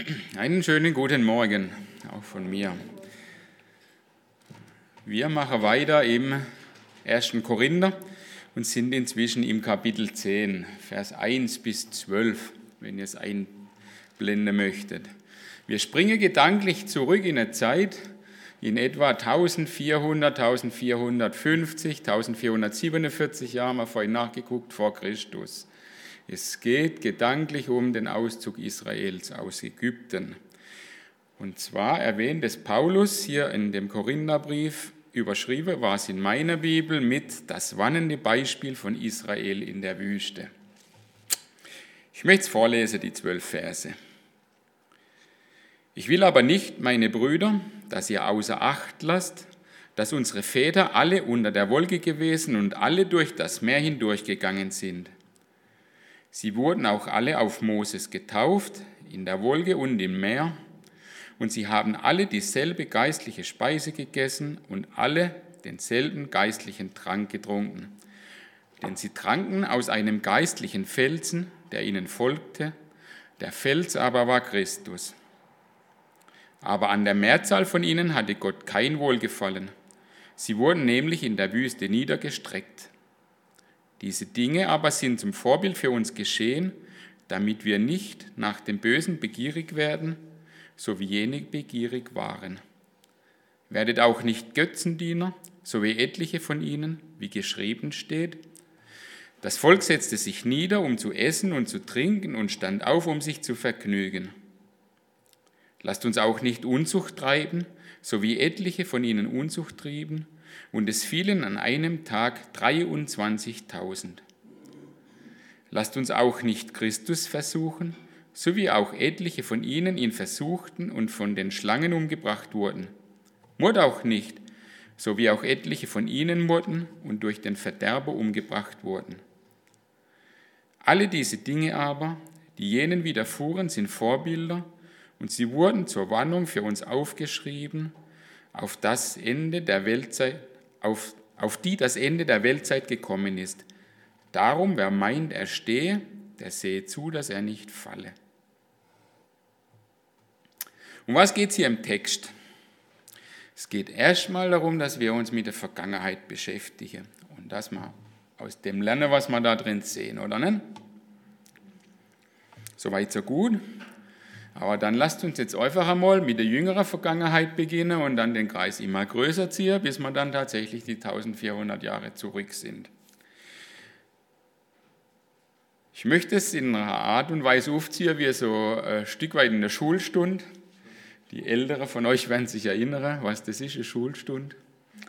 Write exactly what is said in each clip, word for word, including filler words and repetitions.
Einen schönen guten Morgen, auch von mir. Wir machen weiter im ersten Korinther und sind inzwischen im Kapitel zehn, Vers eins bis zwölf, wenn ihr es einblenden möchtet. Wir springen gedanklich zurück in eine Zeit, in etwa eintausendvierhundert, eintausendvierhundertfünfzig, eintausendvierhundertsiebenundvierzig Jahre, haben wir vorhin nachgeguckt, vor Christus. Es geht gedanklich um den Auszug Israels aus Ägypten. Und zwar erwähnt es Paulus hier in dem Korintherbrief, überschrieben war es in meiner Bibel mit das warnende Beispiel von Israel in der Wüste. Ich möchte es vorlesen, die zwölf Verse. Ich will aber nicht, meine Brüder, dass ihr außer Acht lasst, dass unsere Väter alle unter der Wolke gewesen und alle durch das Meer hindurchgegangen sind. Sie wurden auch alle auf Moses getauft, in der Wolke und im Meer, und sie haben alle dieselbe geistliche Speise gegessen und alle denselben geistlichen Trank getrunken. Denn sie tranken aus einem geistlichen Felsen, der ihnen folgte, der Fels aber war Christus. Aber an der Mehrzahl von ihnen hatte Gott kein Wohlgefallen. Sie wurden nämlich in der Wüste niedergestreckt. Diese Dinge aber sind zum Vorbild für uns geschehen, damit wir nicht nach dem Bösen begierig werden, so wie jene begierig waren. Werdet auch nicht Götzendiener, so wie etliche von ihnen, wie geschrieben steht. Das Volk setzte sich nieder, um zu essen und zu trinken, und stand auf, um sich zu vergnügen. Lasst uns auch nicht Unzucht treiben, so wie etliche von ihnen Unzucht trieben, und es fielen an einem Tag dreiundzwanzigtausend. Lasst uns auch nicht Christus versuchen, so wie auch etliche von ihnen ihn versuchten und von den Schlangen umgebracht wurden. Mord auch nicht, so wie auch etliche von ihnen murrten und durch den Verderber umgebracht wurden. Alle diese Dinge aber, die jenen widerfuhren, sind Vorbilder, und sie wurden zur Warnung für uns aufgeschrieben, auf das Ende der Weltzeit, auf, auf die das Ende der Weltzeit gekommen ist. Darum, wer meint, er stehe, der sehe zu, dass er nicht falle. Um was geht es hier im Text? Es geht erstmal darum, dass wir uns mit der Vergangenheit beschäftigen und dass wir aus dem lernen, was wir da drin sehen, oder nicht? Soweit, so gut. Aber dann lasst uns jetzt einfach einmal mit der jüngeren Vergangenheit beginnen und dann den Kreis immer größer ziehen, bis wir dann tatsächlich die eintausendvierhundert Jahre zurück sind. Ich möchte es in einer Art und Weise aufziehen, wie so ein Stück weit in der Schulstunde. Die Älteren von euch werden sich erinnern, was das ist, eine Schulstunde.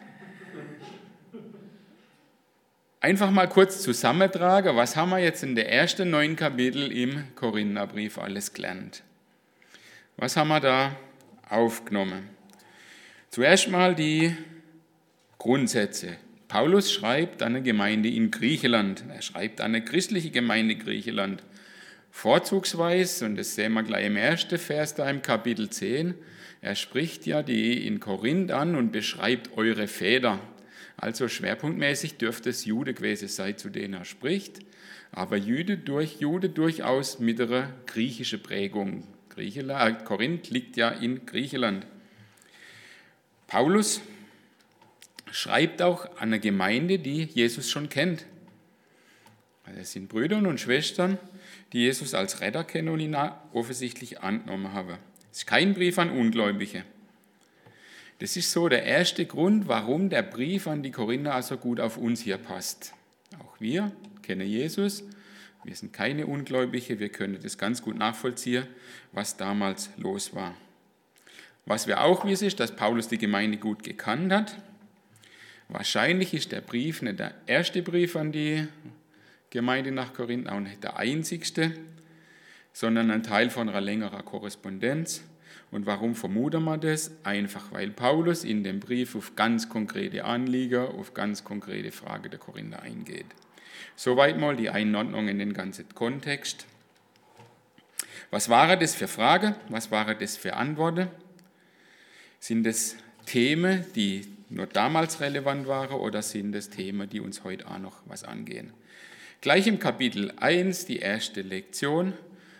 Einfach mal kurz zusammentragen, was haben wir jetzt in den ersten neun Kapitel im Korintherbrief alles gelernt? Was haben wir da aufgenommen? Zuerst mal die Grundsätze. Paulus schreibt an eine Gemeinde in Griechenland. Er schreibt an eine christliche Gemeinde in Griechenland. Vorzugsweise, und das sehen wir gleich im ersten Vers da im Kapitel zehn, er spricht ja die in Korinth an und beschreibt eure Väter. Also schwerpunktmäßig dürfte es Jude gewesen sein, zu denen er spricht, aber Jude, durch, Jude durchaus mit einer griechischen Prägung. Griechenland, Korinth liegt ja in Griechenland. Paulus schreibt auch an eine Gemeinde, die Jesus schon kennt. Also es sind Brüder und Schwestern, die Jesus als Retter kennen und ihn offensichtlich angenommen haben. Es ist kein Brief an Ungläubige. Das ist so der erste Grund, warum der Brief an die Korinther also gut auf uns hier passt. Auch wir kennen Jesus. Wir sind keine Ungläubige, wir können das ganz gut nachvollziehen, was damals los war. Was wir auch wissen, ist, dass Paulus die Gemeinde gut gekannt hat. Wahrscheinlich ist der Brief nicht der erste Brief an die Gemeinde nach Korinth, auch nicht der einzigste, sondern ein Teil von einer längeren Korrespondenz. Und warum vermuten wir das? Einfach weil Paulus in dem Brief auf ganz konkrete Anliegen, auf ganz konkrete Fragen der Korinther eingeht. Soweit mal die Einordnung in den ganzen Kontext. Was waren das für Fragen? Was waren das für Antworten? Sind es Themen, die nur damals relevant waren, oder sind es Themen, die uns heute auch noch was angehen? Gleich im Kapitel eins, die erste Lektion,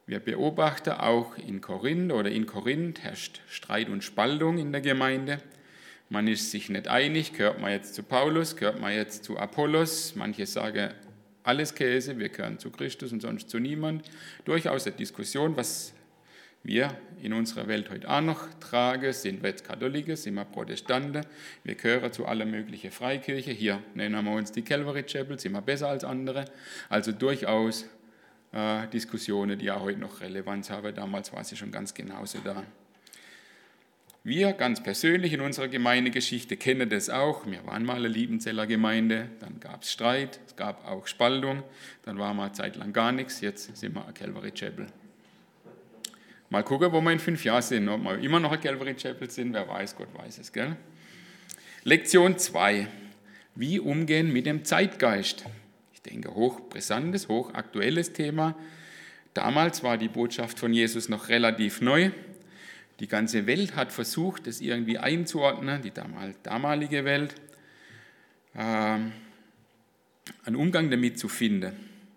Wir beobachten auch in Korinth oder in Korinth herrscht Streit und Spaltung in der Gemeinde. Man ist sich nicht einig, gehört man jetzt zu Paulus, gehört man jetzt zu Apollos. Manche sagen, alles Käse, wir gehören zu Christus und sonst zu niemand. Durchaus eine Diskussion, was wir in unserer Welt heute auch noch tragen. Sind wir jetzt Katholiken, sind wir Protestanten, wir gehören zu aller möglichen Freikirche. Hier nennen wir uns die Calvary Chapel, sind wir besser als andere. Also durchaus äh, Diskussionen, die auch heute noch Relevanz haben. Damals war sie schon ganz genauso da. Wir ganz persönlich in unserer Gemeindegeschichte kennen das auch. Wir waren mal eine Liebenzeller Gemeinde, dann gab es Streit, es gab auch Spaltung, dann war mal eine Zeit lang gar nichts, jetzt sind wir eine Calvary Chapel. Mal gucken, wo wir in fünf Jahren sind, ob wir immer noch eine Calvary Chapel sind, wer weiß, Gott weiß es. Gell? Lektion zwei. Wie umgehen mit dem Zeitgeist? Ich denke, hochbrisantes, hochaktuelles Thema. Damals war die Botschaft von Jesus noch relativ neu. Die ganze Welt hat versucht, das irgendwie einzuordnen, die damalige Welt, äh, einen Umgang damit zu finden.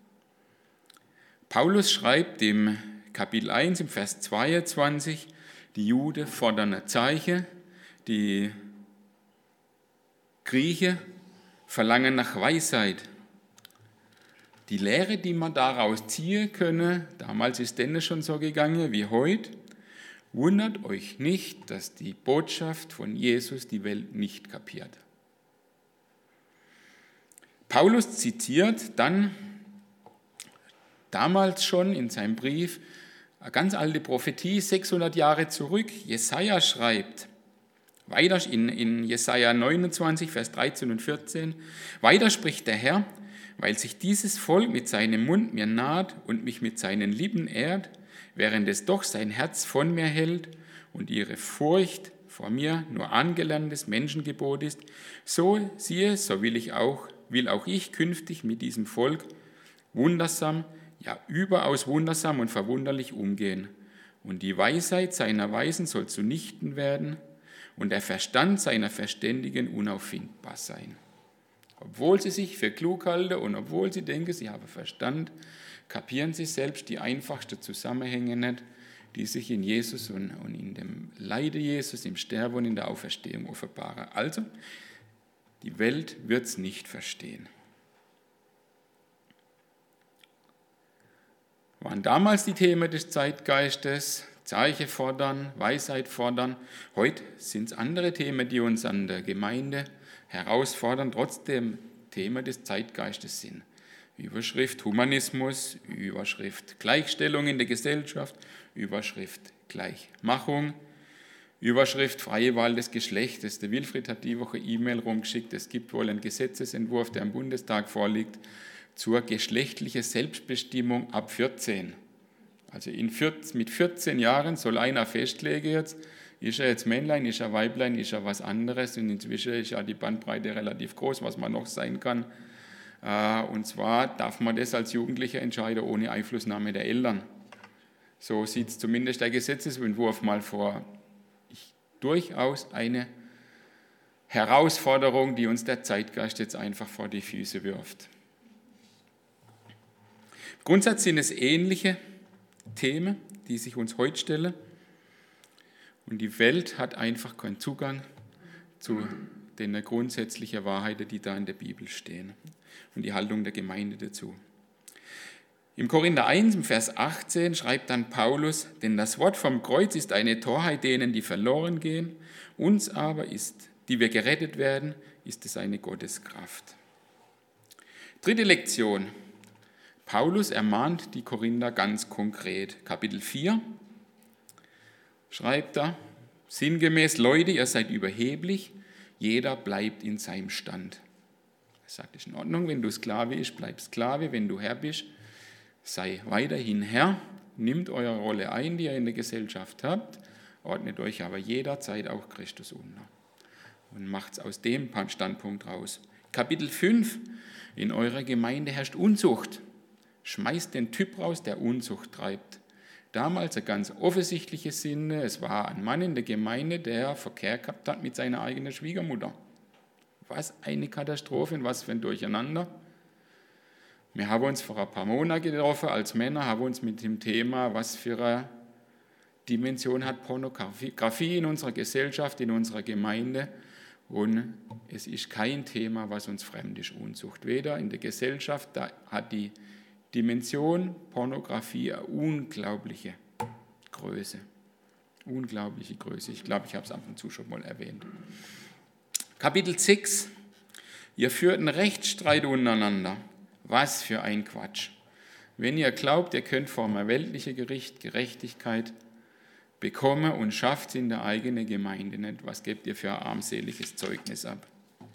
Paulus schreibt im Kapitel eins, im Vers zweiundzwanzig, die Juden fordern ein Zeichen, die Griechen verlangen nach Weisheit. Die Lehre, die man daraus ziehen könne, damals ist denn schon so gegangen wie heute, wundert euch nicht, dass die Botschaft von Jesus die Welt nicht kapiert. Paulus zitiert dann damals schon in seinem Brief eine ganz alte Prophetie, sechshundert Jahre zurück. Jesaja schreibt, weiter in, in Jesaja neunundzwanzig, Vers dreizehn und vierzehn, weiter spricht der Herr, weil sich dieses Volk mit seinem Mund mir naht und mich mit seinen Lippen ehrt, während es doch sein Herz von mir hält und ihre Furcht vor mir nur angelerntes Menschengebot ist, so siehe, so will ich auch, will auch ich künftig mit diesem Volk wundersam, ja überaus wundersam und verwunderlich umgehen. Und die Weisheit seiner Weisen soll zunichten werden und der Verstand seiner Verständigen unauffindbar sein. Obwohl sie sich für klug halten und obwohl sie denken, sie haben Verstand, kapieren sie selbst die einfachsten Zusammenhänge nicht, die sich in Jesus und, und in dem Leide Jesus, im Sterben und in der Auferstehung offenbaren. Also, die Welt wird es nicht verstehen. Waren damals die Themen des Zeitgeistes, Zeichen fordern, Weisheit fordern. Heute sind es andere Themen, die uns an der Gemeinde herausfordern, trotzdem Themen des Zeitgeistes sind. Überschrift Humanismus, Überschrift Gleichstellung in der Gesellschaft, Überschrift Gleichmachung, Überschrift freie Wahl des Geschlechtes. Der Wilfried hat die Woche E-Mail rumgeschickt, es gibt wohl einen Gesetzesentwurf, der im Bundestag vorliegt, zur geschlechtlichen Selbstbestimmung ab vierzehn. Also in vierzehn, mit vierzehn Jahren soll einer festlegen jetzt, ist er jetzt Männlein, ist er Weiblein, ist er was anderes, und inzwischen ist ja die Bandbreite relativ groß, was man noch sein kann. Und zwar darf man das als Jugendlicher entscheiden, ohne Einflussnahme der Eltern. So sieht es zumindest der Gesetzesentwurf mal vor. Ich, durchaus eine Herausforderung, die uns der Zeitgeist jetzt einfach vor die Füße wirft. Im Grundsatz sind es ähnliche Themen, die sich uns heute stellen. Und die Welt hat einfach keinen Zugang zu den grundsätzlichen Wahrheiten, die da in der Bibel stehen. Und die Haltung der Gemeinde dazu. Im Korinther eins, im Vers achtzehn, schreibt dann Paulus, denn das Wort vom Kreuz ist eine Torheit denen, die verloren gehen, uns aber ist, die wir gerettet werden, ist es eine Gotteskraft. Dritte Lektion. Paulus ermahnt die Korinther ganz konkret. Kapitel vier schreibt er, sinngemäß, Leute, ihr seid überheblich, jeder bleibt in seinem Stand. Er sagt, es ist in Ordnung, wenn du Sklave bist, bleib Sklave, wenn du Herr bist, sei weiterhin Herr, nimmt eure Rolle ein, die ihr in der Gesellschaft habt, ordnet euch aber jederzeit auch Christus unter und macht es aus dem Standpunkt raus. Kapitel fünf, in eurer Gemeinde herrscht Unzucht, schmeißt den Typ raus, der Unzucht treibt. Damals eine ganz offensichtliche Sünde, es war ein Mann in der Gemeinde, der Verkehr gehabt hat mit seiner eigenen Schwiegermutter. Was eine Katastrophe und was für ein Durcheinander. Wir haben uns vor ein paar Monaten getroffen als Männer, haben uns mit dem Thema, was für eine Dimension hat Pornografie in unserer Gesellschaft, in unserer Gemeinde. Und es ist kein Thema, was uns fremd ist, Unzucht. Weder in der Gesellschaft, da hat die Dimension Pornografie eine unglaubliche Größe. Unglaubliche Größe. Ich glaube, ich habe es ab und zu schon mal erwähnt. Kapitel sechs. Ihr führt einen Rechtsstreit untereinander. Was für ein Quatsch. Wenn ihr glaubt, ihr könnt vor einem weltlichen Gericht Gerechtigkeit bekommen und schafft es in der eigenen Gemeinde nicht, was gebt ihr für ein armseliges Zeugnis ab?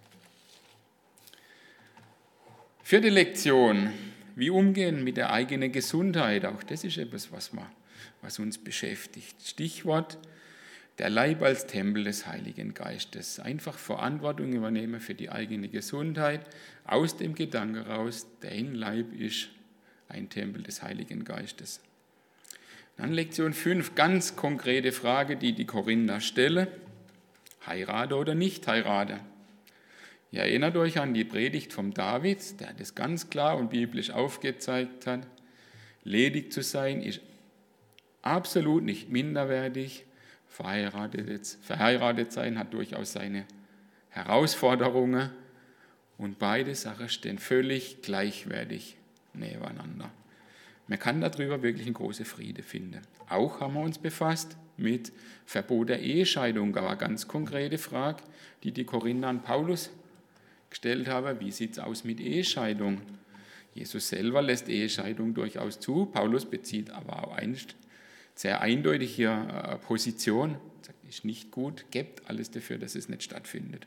Vierte Lektion. Wie umgehen mit der eigenen Gesundheit. Auch das ist etwas, was, man, was uns beschäftigt. Stichwort, der Leib als Tempel des Heiligen Geistes. Einfach Verantwortung übernehmen für die eigene Gesundheit, aus dem Gedanken raus, dein Leib ist ein Tempel des Heiligen Geistes. Dann Lektion fünf, ganz konkrete Frage, die die Korinther stellen. Heirate oder nicht heirate? Ihr erinnert euch an die Predigt vom David, der das ganz klar und biblisch aufgezeigt hat. Ledig zu sein ist absolut nicht minderwertig. Verheiratet, verheiratet sein hat durchaus seine Herausforderungen und beide Sachen stehen völlig gleichwertig nebeneinander. Man kann darüber wirklich einen großen Friede finden. Auch haben wir uns befasst mit Verbot der Ehescheidung. Da war eine ganz konkrete Frage, die die Korinther an Paulus gestellt haben. Wie sieht es aus mit Ehescheidung? Jesus selber lässt Ehescheidung durchaus zu. Paulus bezieht aber auch eine sehr eindeutige Position. Er sagt, ist nicht gut, gebt alles dafür, dass es nicht stattfindet.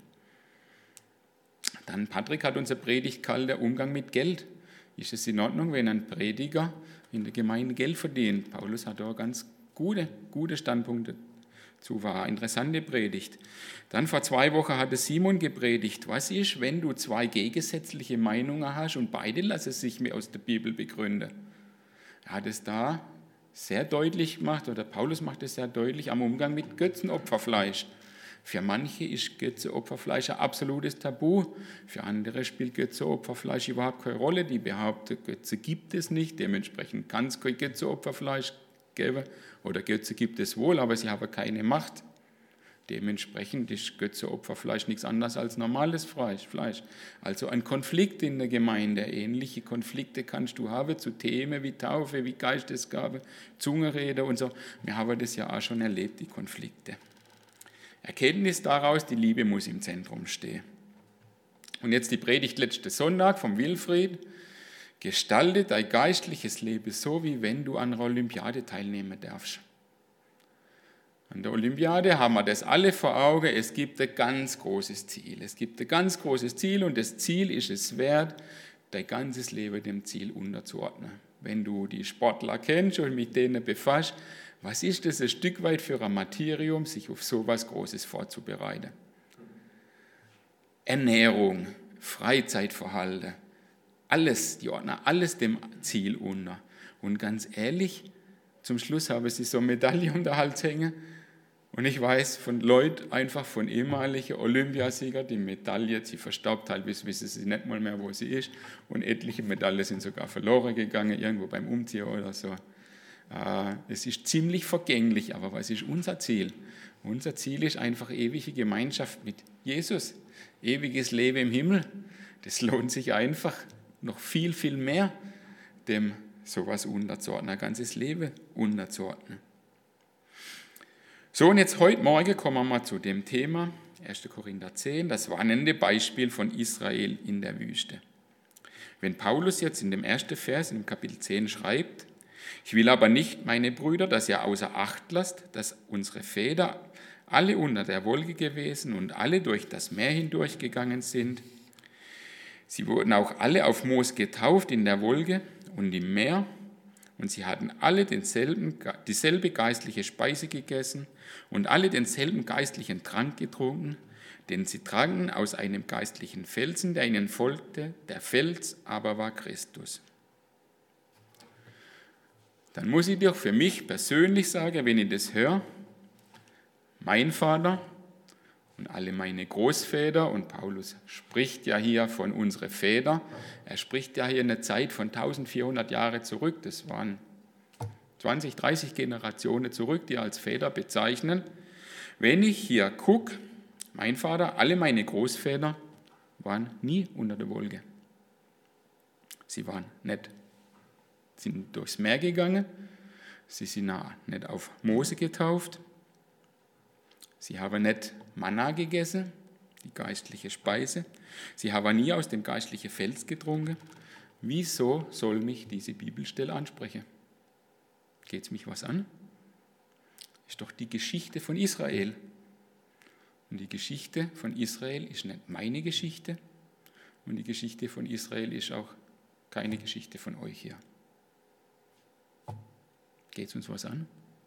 Dann Patrick hat unsere Predigt gehalten, der Umgang mit Geld. Ist es in Ordnung, wenn ein Prediger in der Gemeinde Geld verdient? Paulus hat da ganz gute, gute Standpunkte zu, war eine interessante Predigt. Dann vor zwei Wochen hatte Simon gepredigt. Was ist, wenn du zwei gegensätzliche Meinungen hast und beide lassen sich mir aus der Bibel begründen? Er hat es da sehr deutlich gemacht, oder Paulus macht es sehr deutlich, am Umgang mit Götzenopferfleisch. Für manche ist Götzenopferfleisch ein absolutes Tabu, für andere spielt Götzenopferfleisch überhaupt keine Rolle. Die behaupten, Götze gibt es nicht, dementsprechend kann es kein Götzenopferfleisch geben, oder Götze gibt es wohl, aber sie haben keine Macht. Dementsprechend ist Götzenopferfleisch nichts anderes als normales Fleisch. Also ein Konflikt in der Gemeinde. Ähnliche Konflikte kannst du haben zu Themen wie Taufe, wie Geistesgabe, Zungenrede und so. Wir haben das ja auch schon erlebt, die Konflikte. Erkenntnis daraus, die Liebe muss im Zentrum stehen. Und jetzt die Predigt letzten Sonntag vom Wilfried. Gestalte dein geistliches Leben so, wie wenn du an einer Olympiade teilnehmen darfst. An der Olympiade haben wir das alle vor Augen. Es gibt ein ganz großes Ziel. Es gibt ein ganz großes Ziel und das Ziel ist es wert, dein ganzes Leben dem Ziel unterzuordnen. Wenn du die Sportler kennst und mit denen befasst, was ist das ein Stück weit für ein Martyrium, sich auf so etwas Großes vorzubereiten? Ernährung, Freizeitverhalten, alles, die ordnen alles dem Ziel unter. Und ganz ehrlich, zum Schluss haben sie so eine Medaille um den Hals hängen. Und ich weiß von Leuten, einfach von ehemaligen Olympiasiegern, die Medaille, sie verstaubt teilweise, wissen sie nicht mal mehr, wo sie ist. Und etliche Medaillen sind sogar verloren gegangen, irgendwo beim Umziehen oder so. Es ist ziemlich vergänglich, aber was ist unser Ziel? Unser Ziel ist einfach ewige Gemeinschaft mit Jesus, ewiges Leben im Himmel. Das lohnt sich einfach noch viel, viel mehr, dem sowas unterzuordnen, ein ganzes Leben unterzuordnen. So, und jetzt heute Morgen kommen wir mal zu dem Thema, erster Korinther zehn, das warnende Beispiel von Israel in der Wüste. Wenn Paulus jetzt in dem ersten Vers, im Kapitel zehn schreibt, ich will aber nicht, meine Brüder, dass ihr außer Acht lasst, dass unsere Väter alle unter der Wolke gewesen und alle durch das Meer hindurchgegangen sind. Sie wurden auch alle auf Moos getauft in der Wolke und im Meer, und sie hatten alle denselben, dieselbe geistliche Speise gegessen und alle denselben geistlichen Trank getrunken, denn sie tranken aus einem geistlichen Felsen, der ihnen folgte, der Fels aber war Christus. Dann muss ich dir für mich persönlich sagen, wenn ich das höre, mein Vater und alle meine Großväter, und Paulus spricht ja hier von unseren Vätern, er spricht ja hier eine Zeit von eintausendvierhundert Jahre zurück, das waren zwanzig, dreißig Generationen zurück, die er als Väter bezeichnen. Wenn ich hier gucke, mein Vater, alle meine Großväter waren nie unter der Wolke. Sie waren nicht, sind durchs Meer gegangen, sie sind nicht auf Mose getauft, sie haben nicht Manna gegessen, die geistliche Speise, sie haben nie aus dem geistlichen Fels getrunken. Wieso soll mich diese Bibelstelle ansprechen? Geht es mich was an? Ist doch die Geschichte von Israel. Und die Geschichte von Israel ist nicht meine Geschichte und die Geschichte von Israel ist auch keine Geschichte von euch hier. Geht es uns was an?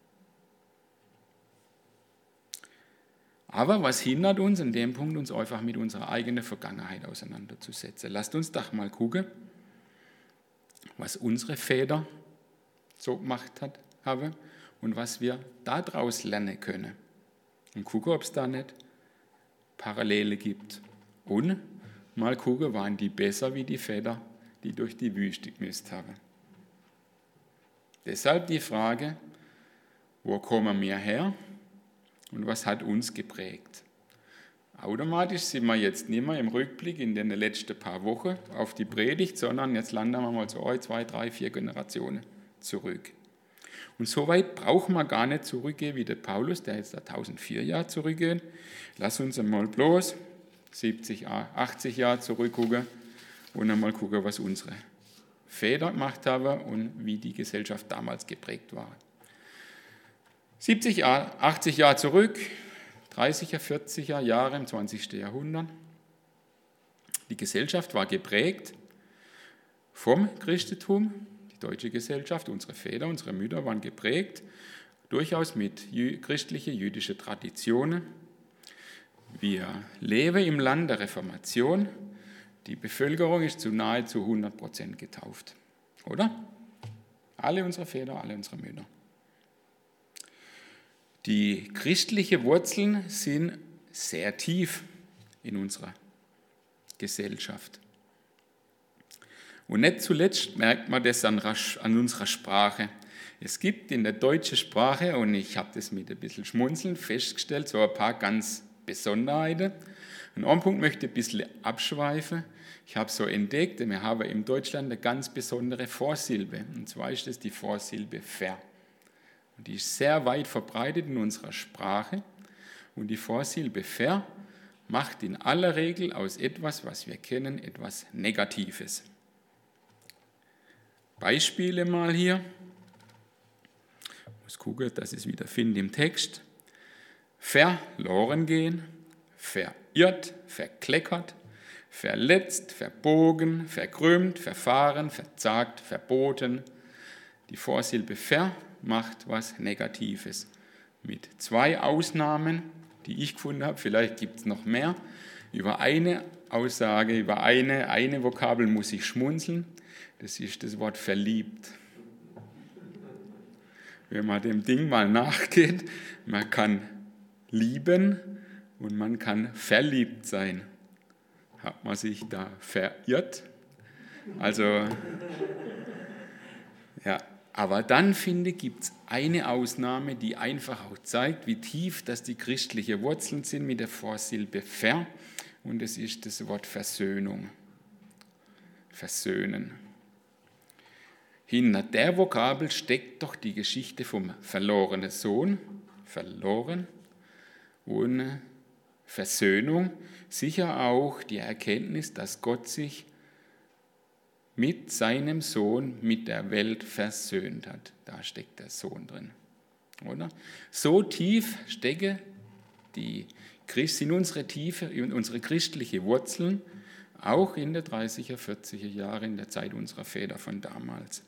Aber was hindert uns an dem Punkt, uns einfach mit unserer eigenen Vergangenheit auseinanderzusetzen? Lasst uns doch mal gucken, was unsere Väter so gemacht hat, haben und was wir daraus lernen können. Und gucken, ob es da nicht Parallele gibt. Und mal gucken, waren die besser wie die Väter, die durch die Wüste gemisst haben. Deshalb die Frage, wo kommen wir her und was hat uns geprägt? Automatisch sind wir jetzt nicht mehr im Rückblick in den letzten paar Wochen auf die Predigt, sondern jetzt landen wir mal so ein, zwei, drei, vier Generationen zurück. Und so weit brauchen wir gar nicht zurückgehen wie der Paulus, der jetzt da tausendvier Jahre zurückgeht. Lass uns einmal bloß siebzig, achtzig Jahre zurückgucken und einmal gucken, was unsere Väter gemacht haben und wie die Gesellschaft damals geprägt war. siebzig, achtzig Jahre zurück, dreißiger, vierziger Jahre im zwanzigsten Jahrhundert. Die Gesellschaft war geprägt vom Christentum. Die deutsche Gesellschaft, unsere Väter, unsere Mütter waren geprägt, durchaus mit christlichen, jüdischen Traditionen. Wir leben im Land der Reformation. Die Bevölkerung ist zu nahezu hundert Prozent getauft. Oder? Alle unsere Väter, alle unsere Mütter. Die christlichen Wurzeln sind sehr tief in unserer Gesellschaft. Und nicht zuletzt merkt man das an, an unserer Sprache. Es gibt in der deutschen Sprache, und ich habe das mit ein bisschen Schmunzeln festgestellt, so ein paar ganz Besonderheiten. Und einen Punkt möchte ich ein bisschen abschweifen. Ich habe so entdeckt, wir haben in Deutschland eine ganz besondere Vorsilbe. Und zwar ist das die Vorsilbe ver. Und die ist sehr weit verbreitet in unserer Sprache. Und die Vorsilbe ver macht in aller Regel aus etwas, was wir kennen, etwas Negatives. Beispiele mal hier. Ich muss gucken, dass ich es wieder finde im Text. Verloren gehen, verirrt, verkleckert, verletzt, verbogen, verkrümmt, verfahren, verzagt, verboten. Die Vorsilbe ver macht was Negatives. Mit zwei Ausnahmen, die ich gefunden habe, vielleicht gibt es noch mehr. Über eine Aussage, über eine, eine Vokabel muss ich schmunzeln. Das ist das Wort verliebt. Wenn man dem Ding mal nachgeht, man kann lieben und man kann verliebt sein. Hat man sich da verirrt? Also, ja, aber dann finde ich, gibt es eine Ausnahme, die einfach auch zeigt, wie tief das die christlichen Wurzeln sind mit der Vorsilbe ver, und es ist das Wort Versöhnung. Versöhnen. Hinter der Vokabel steckt doch die Geschichte vom verlorenen Sohn, verloren, und Versöhnung, sicher auch die Erkenntnis, dass Gott sich mit seinem Sohn, mit der Welt versöhnt hat. Da steckt der Sohn drin. Oder? So tief stecken die sind unsere tiefe, unsere christliche Wurzeln, auch in der dreißiger, vierziger Jahre, in der Zeit unserer Väter von damals.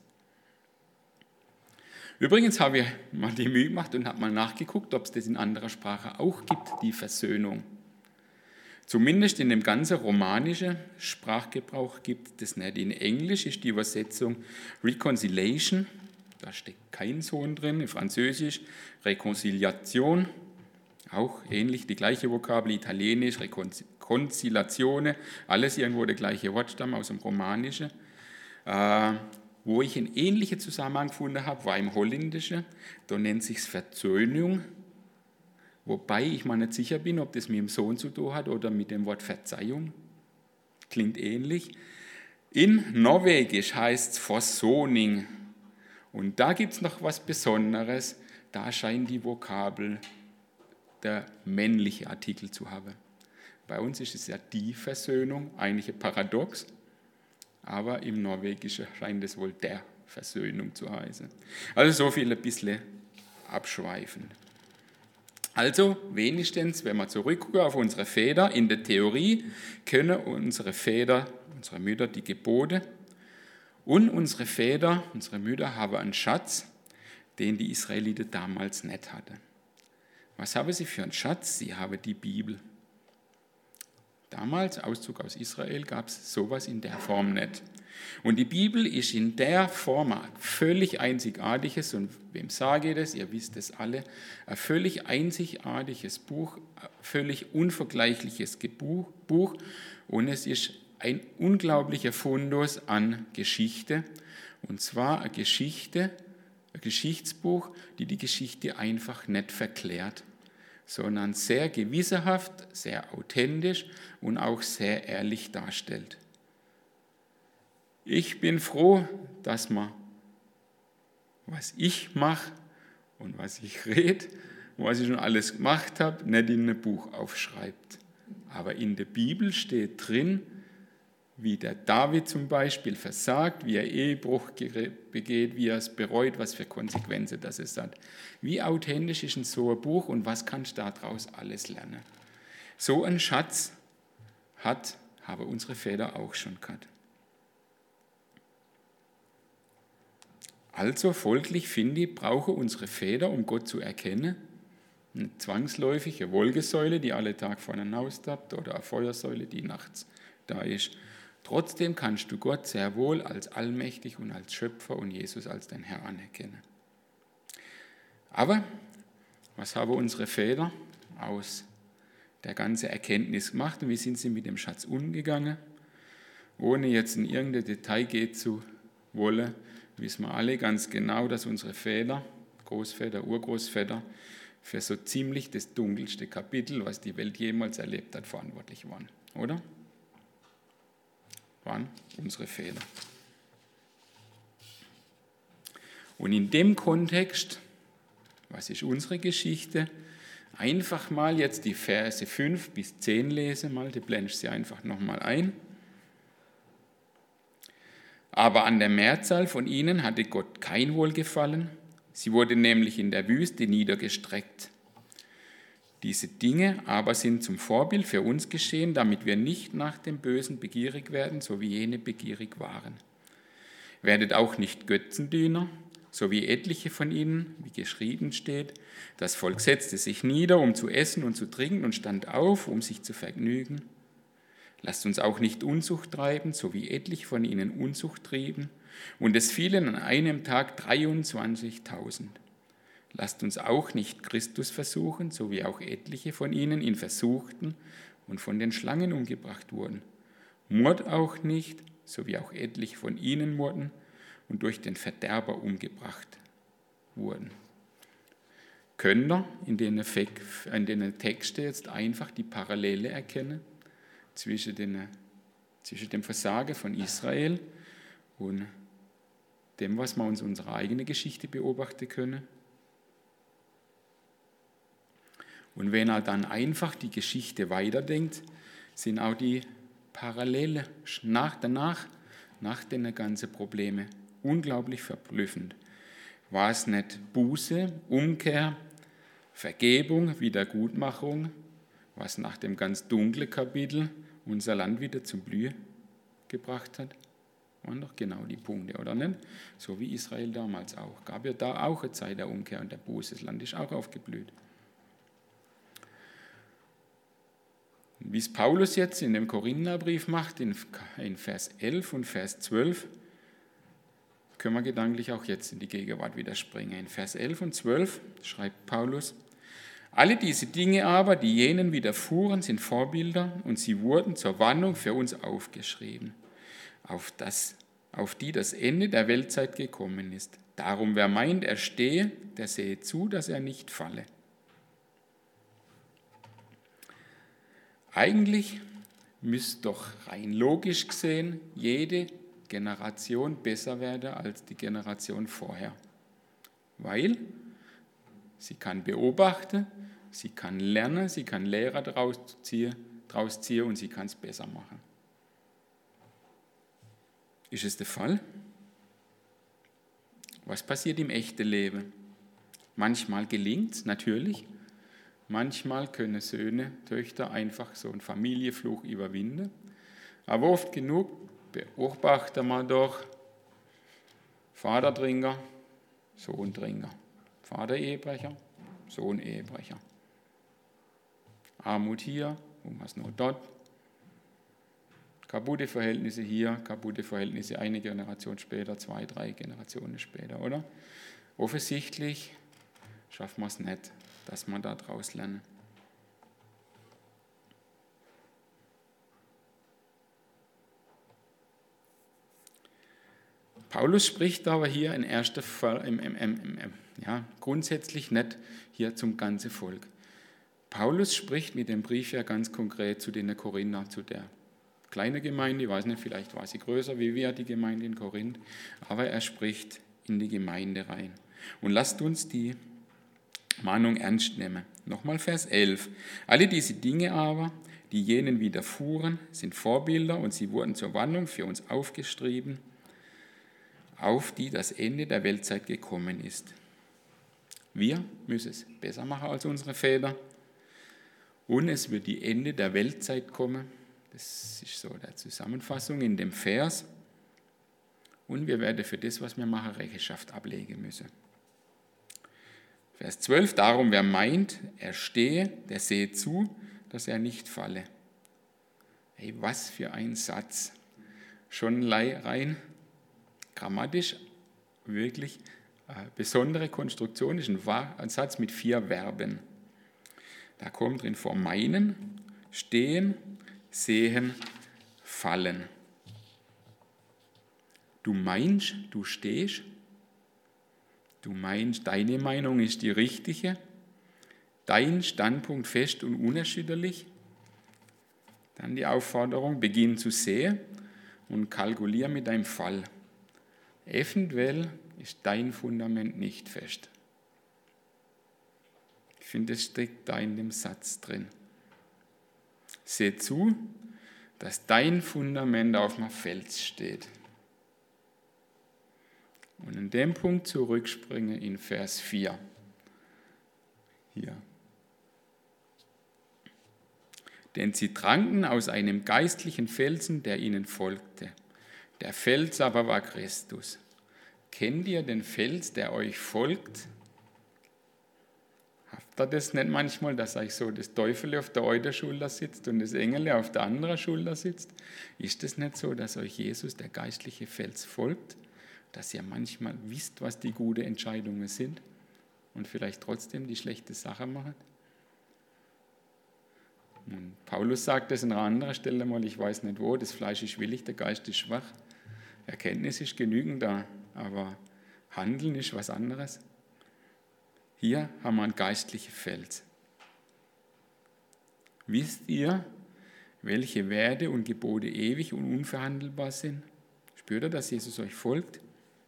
Übrigens habe ich mal die Mühe gemacht und habe mal nachgeguckt, ob es das in anderer Sprache auch gibt, die Versöhnung. Zumindest in dem ganzen romanischen Sprachgebrauch gibt es nicht. In Englisch ist die Übersetzung Reconciliation, da steckt kein Sohn drin. In Französisch Reconciliation, Auch ähnlich, die gleiche Vokabel, Italienisch, Reconciliatione, alles irgendwo der gleiche Wortstamm aus dem Romanischen. Äh, wo ich einen ähnlichen Zusammenhang gefunden habe, war im Holländischen, da nennt sich es Versöhnung, wobei ich mir nicht sicher bin, ob das mit dem Sohn zu tun hat oder mit dem Wort Verzeihung. Klingt ähnlich. In Norwegisch heißt es Forsoning. Und da gibt es noch was Besonderes, da scheint die Vokabel der männliche Artikel zu haben. Bei uns ist es ja die Versöhnung, eigentlich ein Paradox, aber im Norwegischen scheint es wohl der Versöhnung zu heißen. Also so viel ein bisschen abschweifend. Also wenigstens, wenn wir zurückgucken auf unsere Väter, in der Theorie können unsere Väter, unsere Mütter die Gebote und unsere Väter, unsere Mütter haben einen Schatz, den die Israeliten damals nicht hatten. Was haben sie für einen Schatz? Sie haben die Bibel. Damals, Auszug aus Israel, gab es sowas in der Form nicht. Und die Bibel ist in der Form ein völlig einzigartiges, und wem sage ich das, ihr wisst es alle, ein völlig einzigartiges Buch, ein völlig unvergleichliches Buch, und es ist ein unglaublicher Fundus an Geschichte, und zwar eine Geschichte, ein Geschichtsbuch, die die Geschichte einfach nicht verklärt, sondern sehr gewissenhaft, sehr authentisch und auch sehr ehrlich darstellt. Ich bin froh, dass man, was ich mache und was ich rede, was ich schon alles gemacht habe, nicht in ein Buch aufschreibt. Aber in der Bibel steht drin, wie der David zum Beispiel versagt, wie er Ehebruch begeht, wie er es bereut, was für Konsequenzen das es hat. Wie authentisch ist ein so ein Buch und was kannst du daraus alles lernen? So einen Schatz hat, haben unsere Väter auch schon gehabt. Also folglich finde ich, brauchen unsere Väter, um Gott zu erkennen, eine zwangsläufige Wolkesäule, die alle Tag vor einem Haus tappt, oder eine Feuersäule, die nachts da ist. Trotzdem kannst du Gott sehr wohl als allmächtig und als Schöpfer und Jesus als dein Herr anerkennen. Aber was haben unsere Väter aus der ganzen Erkenntnis gemacht und wie sind sie mit dem Schatz umgegangen? Ohne jetzt in irgendein Detail gehen zu wollen, wissen wir alle ganz genau, dass unsere Väter, Großväter, Urgroßväter, für so ziemlich das dunkelste Kapitel, was die Welt jemals erlebt hat, verantwortlich waren, oder? Waren unsere Väter. Und in dem Kontext, was ist unsere Geschichte, einfach mal jetzt die Verse fünf bis zehn lesen, mal, die blende ich sie einfach nochmal ein. Aber an der Mehrzahl von ihnen hatte Gott kein Wohlgefallen, sie wurde nämlich in der Wüste niedergestreckt. Diese Dinge aber sind zum Vorbild für uns geschehen, damit wir nicht nach dem Bösen begierig werden, so wie jene begierig waren. Werdet auch nicht Götzendiener, so wie etliche von ihnen, wie geschrieben steht. Das Volk setzte sich nieder, um zu essen und zu trinken, und stand auf, um sich zu vergnügen. Lasst uns auch nicht Unzucht treiben, so wie etliche von ihnen Unzucht trieben. Und es fielen an einem Tag dreiundzwanzigtausend. Lasst uns auch nicht Christus versuchen, so wie auch etliche von ihnen ihn versuchten und von den Schlangen umgebracht wurden. Mord auch nicht, so wie auch etliche von ihnen murrten und durch den Verderber umgebracht wurden. Könnt ihr in den, in den Texten jetzt einfach die Parallele erkennen zwischen, den, zwischen dem Versagen von Israel und dem, was wir uns in unserer eigenen Geschichte beobachten können? Und wenn er dann einfach die Geschichte weiterdenkt, sind auch die Parallele nach, danach, nach den ganzen Problemen, unglaublich verblüffend. War es nicht Buße, Umkehr, Vergebung, Wiedergutmachung, was nach dem ganz dunklen Kapitel unser Land wieder zum Blühen gebracht hat? Waren doch genau die Punkte, oder nicht? So wie Israel damals auch. Gab ja da auch eine Zeit der Umkehr und der Buße. Das Land ist auch aufgeblüht. Wie es Paulus jetzt in dem Korintherbrief macht, in Vers elf und Vers zwölf, können wir gedanklich auch jetzt in die Gegenwart wieder springen. In Vers elf und zwölf schreibt Paulus: Alle diese Dinge aber, die jenen widerfuhren, sind Vorbilder und sie wurden zur Warnung für uns aufgeschrieben, auf, das, auf die das Ende der Weltzeit gekommen ist. Darum, wer meint, er stehe, der sehe zu, dass er nicht falle. Eigentlich müsste doch rein logisch gesehen jede Generation besser werden als die Generation vorher. Weil sie kann beobachten, sie kann lernen, sie kann Lehrer daraus ziehen, daraus ziehen und sie kann es besser machen. Ist es der Fall? Was passiert im echten Leben? Manchmal gelingt es, natürlich. Manchmal können Söhne, Töchter einfach so einen Familienfluch überwinden. Aber oft genug beobachten wir doch Vatertrinker, Sohntrinker. Vater Ehebrecher, Sohn Ehebrecher. Armut hier, Hungersnot dort. Kaputte Verhältnisse hier, kaputte Verhältnisse eine Generation später, zwei, drei Generationen später, oder? Offensichtlich schaffen wir es nicht, dass wir daraus lernen. Paulus spricht aber hier in erster Fall, im, im, im, im, ja, grundsätzlich nicht hier zum ganzen Volk. Paulus spricht mit dem Brief ja ganz konkret zu den Korinther, zu der kleinen Gemeinde, ich weiß nicht, vielleicht war sie größer wie wir, die Gemeinde in Korinth, aber er spricht in die Gemeinde rein. Und lasst uns die Mahnung ernst nehmen. Nochmal Vers elf. Alle diese Dinge aber, die jenen widerfuhren, sind Vorbilder und sie wurden zur Warnung für uns aufgeschrieben, auf die das Ende der Weltzeit gekommen ist. Wir müssen es besser machen als unsere Väter und es wird die Ende der Weltzeit kommen. Das ist so die Zusammenfassung in dem Vers. Und wir werden für das, was wir machen, Rechenschaft ablegen müssen. Vers zwölf, darum wer meint, er stehe, der sehe zu, dass er nicht falle. Hey, was für ein Satz. Schon rein grammatisch wirklich eine besondere Konstruktion, ist ein Satz mit vier Verben. Da kommt drin vor meinen, stehen, sehen, fallen. Du meinst, du stehst, du meinst, deine Meinung ist die richtige, dein Standpunkt fest und unerschütterlich. Dann die Aufforderung, beginn zu sehen und kalkulier mit deinem Fall. Eventuell ist dein Fundament nicht fest. Ich finde, das steckt da in dem Satz drin. Seh zu, dass dein Fundament auf einem Fels steht. Und in dem Punkt zurückspringen in Vers vier. Hier. Denn sie tranken aus einem geistlichen Felsen, der ihnen folgte. Der Fels aber war Christus. Kennt ihr den Fels, der euch folgt? Habt ihr das nicht manchmal, dass euch so das Teufel auf der einen Schulter sitzt und das Engel auf der anderen Schulter sitzt? Ist es nicht so, dass euch Jesus, der geistliche Fels, folgt? Dass ihr manchmal wisst, was die guten Entscheidungen sind und vielleicht trotzdem die schlechte Sache macht? Und Paulus sagt das an einer anderen Stelle mal, ich weiß nicht wo, das Fleisch ist willig, der Geist ist schwach. Erkenntnis ist genügend da, aber Handeln ist was anderes. Hier haben wir einen geistlichen Fels. Wisst ihr, welche Werte und Gebote ewig und unverhandelbar sind? Spürt ihr, dass Jesus euch folgt?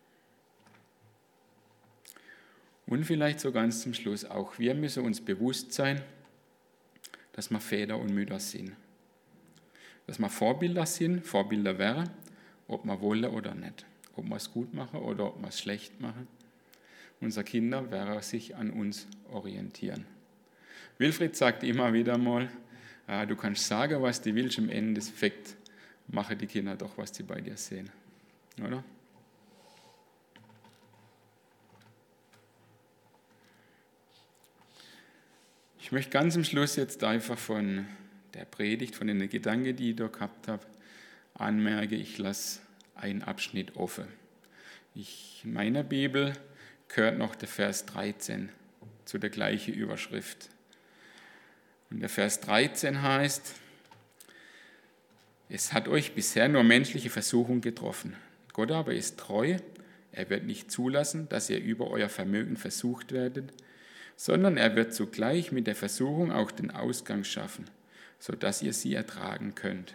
Und vielleicht so ganz zum Schluss, auch wir müssen uns bewusst sein, dass wir Väter und Mütter sind. Dass wir Vorbilder sind, Vorbilder wären, ob wir wollen oder nicht. Ob wir es gut machen oder ob wir es schlecht machen. Unsere Kinder werden sich an uns orientieren. Wilfried sagt immer wieder mal, du kannst sagen, was du willst, im Endeffekt machen die Kinder doch, was sie bei dir sehen. Oder? Ich möchte ganz am Schluss jetzt einfach von der Predigt, von den Gedanken, die ich da gehabt habe, anmerken, ich lasse einen Abschnitt offen. Ich, in meiner Bibel gehört noch der Vers dreizehn zu der gleichen Überschrift. Und der Vers dreizehn heißt, es hat euch bisher nur menschliche Versuchung getroffen. Gott aber ist treu, er wird nicht zulassen, dass ihr über euer Vermögen versucht werdet, sondern er wird zugleich mit der Versuchung auch den Ausgang schaffen, sodass ihr sie ertragen könnt.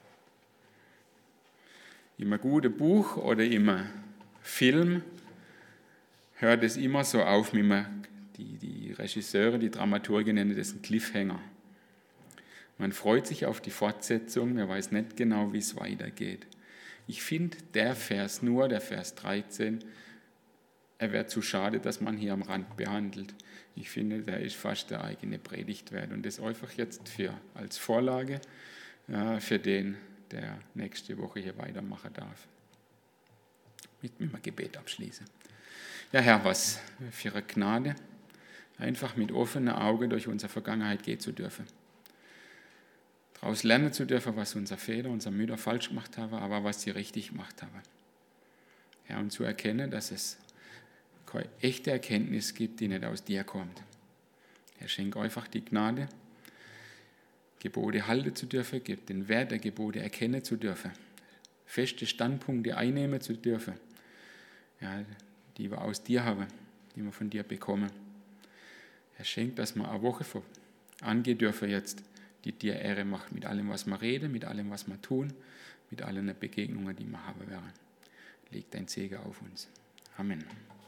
Im guten Buch oder im Film hört es immer so auf, wie man die, die Regisseure, die Dramaturgen nennen das einen Cliffhanger. Man freut sich auf die Fortsetzung, man weiß nicht genau, wie es weitergeht. Ich finde, der Vers nur, der Vers dreizehn, er wäre zu schade, dass man hier am Rand behandelt. Ich finde, der ist fast der eigene Predigt wert. Und das einfach jetzt für, als Vorlage ja, für den, der nächste Woche hier weitermachen darf. Mit mir mal Gebet abschließen. Ja, Herr, was für eine Gnade, einfach mit offenen Augen durch unsere Vergangenheit gehen zu dürfen. Daraus lernen zu dürfen, was unsere Väter, unsere Mütter falsch gemacht haben, aber was sie richtig gemacht haben. Ja, und zu erkennen, dass es keine echte Erkenntnis gibt, die nicht aus dir kommt. Er schenkt einfach die Gnade, Gebote halten zu dürfen, gibt den Wert der Gebote erkennen zu dürfen, feste Standpunkte einnehmen zu dürfen, ja, die wir aus dir haben, die wir von dir bekommen. Er schenkt, dass wir eine Woche angehen dürfen jetzt, die dir Ehre macht mit allem, was wir reden, mit allem, was wir tun, mit allen Begegnungen, die wir haben werden. Leg dein Segen auf uns. Amen.